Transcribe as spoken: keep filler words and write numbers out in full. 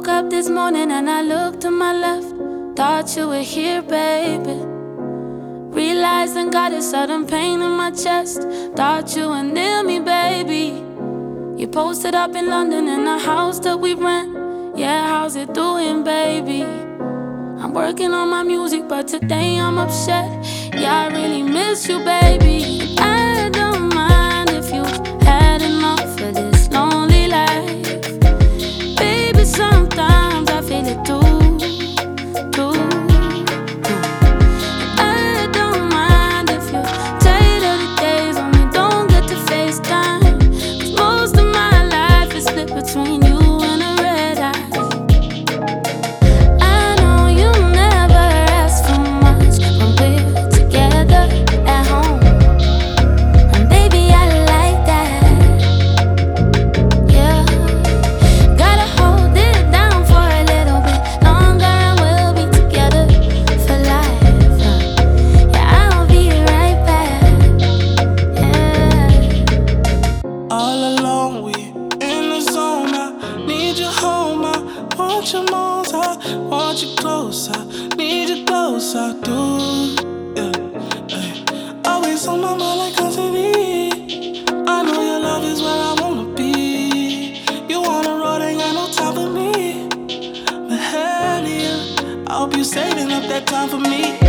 woke up this morning and I looked to my left. Thought you were here, baby. Realizing got a sudden pain in my chest. Thought you were near me, baby. You posted up in London in a house that we rent. Yeah, how's it doing, baby? I'm working on my music, but today I'm upset. Yeah, I really miss you, baby. I don't mind if you've had enough of this lonely life. Baby, sometimes I feel it too, too, too. I don't mind if you're tired of the days when we don't get to FaceTime, 'cause most of my life is split between you and a red eye. I know you never ask for much when we're together at home, and baby, I like that. Yeah, gotta hold it down for a little bit longer and we'll be together for life. Uh, Yeah, I'll be right back. Yeah. All alone, we in the zone. I need you home. I want you more. I want you close. I need you close. I do. Yeah. Ay. Always on my mind like constantly. I know your love is where I wanna be. You on the road, ain't got no time for me. But hell yeah, I hope you saving up that time for me.